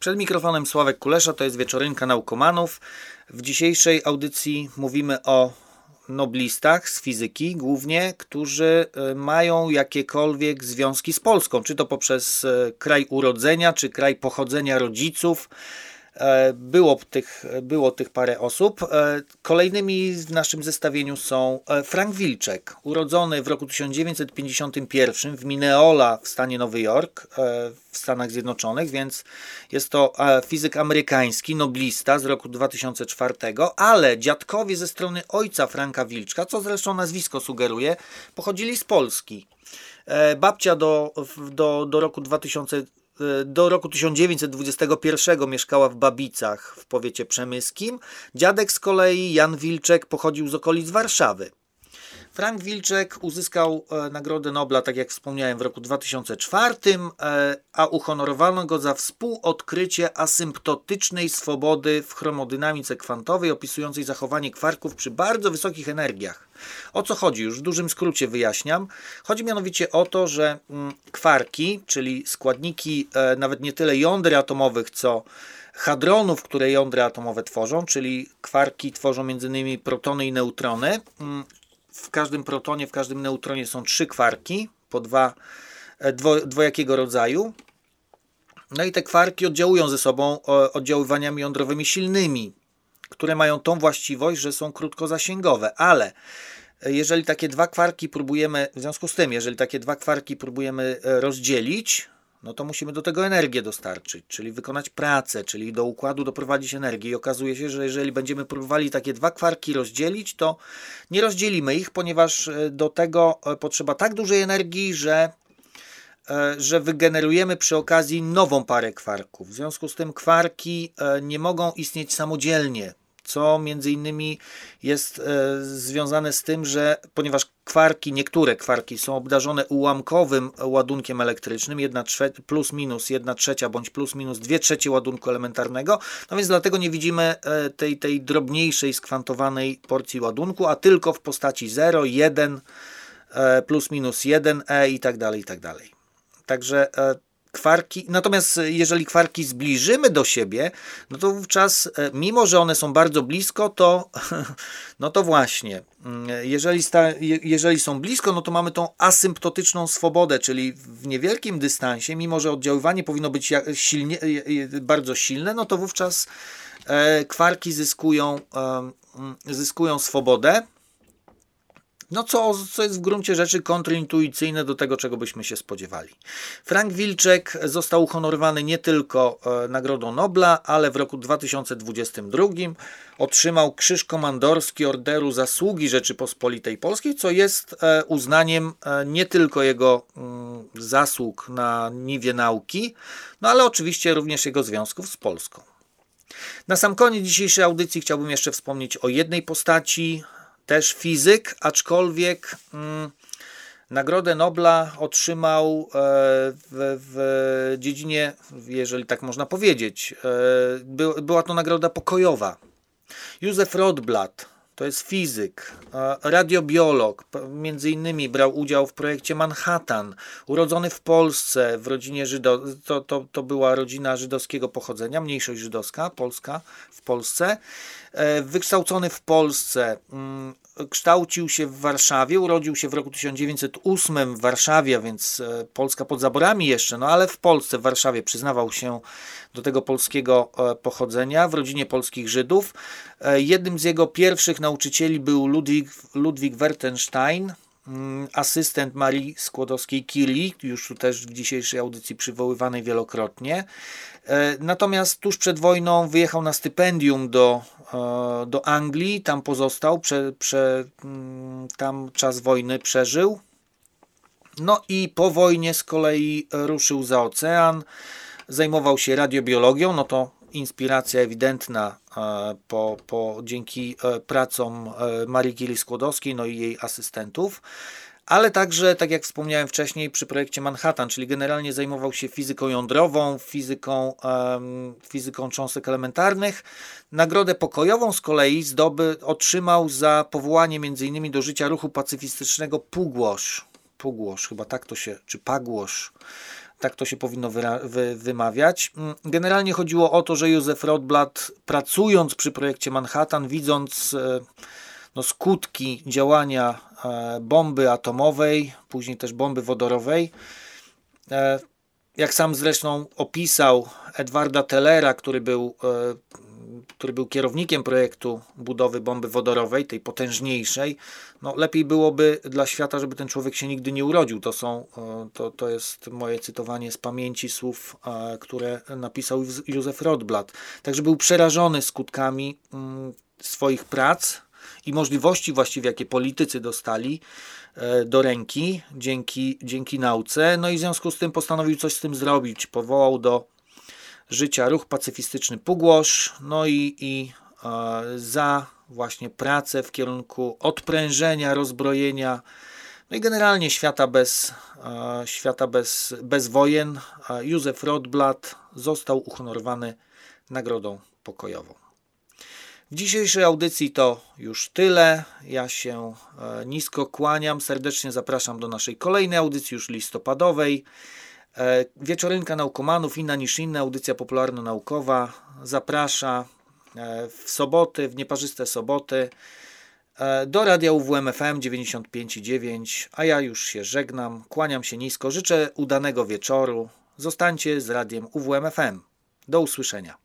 Przed mikrofonem Sławek Kulesza, to jest Wieczorynka Naukomanów. W dzisiejszej audycji mówimy o noblistach z fizyki głównie, którzy mają jakiekolwiek związki z Polską, czy to poprzez kraj urodzenia, czy kraj pochodzenia rodziców. Było tych parę osób. Kolejnymi w naszym zestawieniu są Frank Wilczek, urodzony w roku 1951 w Minneola w stanie Nowy Jork w Stanach Zjednoczonych, więc jest to fizyk amerykański, noblista z roku 2004, ale dziadkowie ze strony ojca Franka Wilczka, co zresztą nazwisko sugeruje, pochodzili z Polski. Babcia do roku 1921 mieszkała w Babicach w powiecie przemyskim. Dziadek z kolei, Jan Wilczek, pochodził z okolic Warszawy. Frank Wilczek uzyskał Nagrodę Nobla, tak jak wspomniałem, w roku 2004, a uhonorowano go za współodkrycie asymptotycznej swobody w chromodynamice kwantowej opisującej zachowanie kwarków przy bardzo wysokich energiach. O co chodzi? Już w dużym skrócie wyjaśniam. Chodzi mianowicie o to, że kwarki, czyli składniki nawet nie tyle jąder atomowych, co hadronów, które jądra atomowe tworzą, czyli kwarki tworzą m.in. protony i neutrony. W każdym protonie, w każdym neutronie są 3 kwarki, po dwojakiego rodzaju. No i te kwarki oddziałują ze sobą oddziaływaniami jądrowymi silnymi, które mają tą właściwość, że są krótkozasięgowe, ale jeżeli takie dwa kwarki próbujemy, w związku z tym, jeżeli takie dwa kwarki próbujemy rozdzielić, no to musimy do tego energię dostarczyć, czyli wykonać pracę, czyli do układu doprowadzić energię. I okazuje się, że jeżeli będziemy próbowali takie dwa kwarki rozdzielić, to nie rozdzielimy ich, ponieważ do tego potrzeba tak dużej energii, że wygenerujemy przy okazji nową parę kwarków. W związku z tym kwarki nie mogą istnieć samodzielnie, co między innymi jest związane z tym, że ponieważ niektóre kwarki są obdarzone ułamkowym ładunkiem elektrycznym, plus minus 1/3 bądź plus minus 2/3 ładunku elementarnego, no więc dlatego nie widzimy tej drobniejszej skwantowanej porcji ładunku, a tylko w postaci 0, 1, plus minus 1e i tak dalej, i tak dalej. Także kwarki, natomiast jeżeli kwarki zbliżymy do siebie, no to wówczas, mimo że one są bardzo blisko, to no to właśnie, jeżeli są blisko, no to mamy tą asymptotyczną swobodę, czyli w niewielkim dystansie, mimo że oddziaływanie powinno być bardzo silne, no to wówczas kwarki zyskują swobodę. No co jest w gruncie rzeczy kontrintuicyjne do tego, czego byśmy się spodziewali. Frank Wilczek został uhonorowany nie tylko Nagrodą Nobla, ale w roku 2022 otrzymał Krzyż Komandorski Orderu Zasługi Rzeczypospolitej Polskiej, co jest uznaniem nie tylko jego zasług na niwie nauki, no ale oczywiście również jego związków z Polską. Na sam koniec dzisiejszej audycji chciałbym jeszcze wspomnieć o jednej postaci, też fizyk, aczkolwiek Nagrodę Nobla otrzymał w dziedzinie, jeżeli tak można powiedzieć, była to nagroda pokojowa. Józef Rotblat to jest fizyk, radiobiolog, między innymi brał udział w projekcie Manhattan, urodzony w Polsce, w rodzinie to była rodzina żydowskiego pochodzenia, mniejszość żydowska, Polska w Polsce, wykształcony w Polsce, kształcił się w Warszawie, urodził się w roku 1908 w Warszawie, więc Polska pod zaborami jeszcze, no ale w Polsce, w Warszawie przyznawał się do tego polskiego pochodzenia w rodzinie polskich Żydów. Jednym z jego pierwszych nauczycieli był Ludwig Wertenstein, asystent Marii Skłodowskiej-Curie, już tu też w dzisiejszej audycji przywoływanej wielokrotnie. Natomiast tuż przed wojną wyjechał na stypendium do Anglii, tam pozostał, tam czas wojny przeżył. No i po wojnie z kolei ruszył za ocean, zajmował się radiobiologią, no to inspiracja ewidentna dzięki pracom Marii Curie Skłodowskiej, no i jej asystentów, ale także, tak jak wspomniałem wcześniej, przy projekcie Manhattan, czyli generalnie zajmował się fizyką jądrową, fizyką cząstek elementarnych. Nagrodę pokojową z kolei otrzymał za powołanie m.in. do życia ruchu pacyfistycznego Pugłosz, chyba tak to się, czy Pagłosz, Tak to się powinno wymawiać. Generalnie chodziło o to, że Józef Rotblat, pracując przy projekcie Manhattan, widząc skutki działania bomby atomowej, później też bomby wodorowej, jak sam zresztą opisał Edwarda Tellera, który był kierownikiem projektu budowy bomby wodorowej, tej potężniejszej, lepiej byłoby dla świata, żeby ten człowiek się nigdy nie urodził. To jest moje cytowanie z pamięci słów, które napisał Józef Rotblat. Także był przerażony skutkami swoich prac i możliwości właściwie, jakie politycy dostali do ręki dzięki nauce. No i w związku z tym postanowił coś z tym zrobić. Powołał do życia ruch pacyfistyczny Pugłosz, i za właśnie pracę w kierunku odprężenia, rozbrojenia, no i generalnie świata bez wojen, Józef Rotblat został uhonorowany Nagrodą Pokojową. W dzisiejszej audycji to już tyle. Ja się nisko kłaniam, serdecznie zapraszam do naszej kolejnej audycji, już listopadowej. Wieczorynka Naukomanów, inna niż inna, audycja popularno-naukowa zaprasza w soboty, w nieparzyste soboty do radia UWM FM 95,9, a ja już się żegnam, kłaniam się nisko, życzę udanego wieczoru, zostańcie z radiem UWM FM. Do usłyszenia.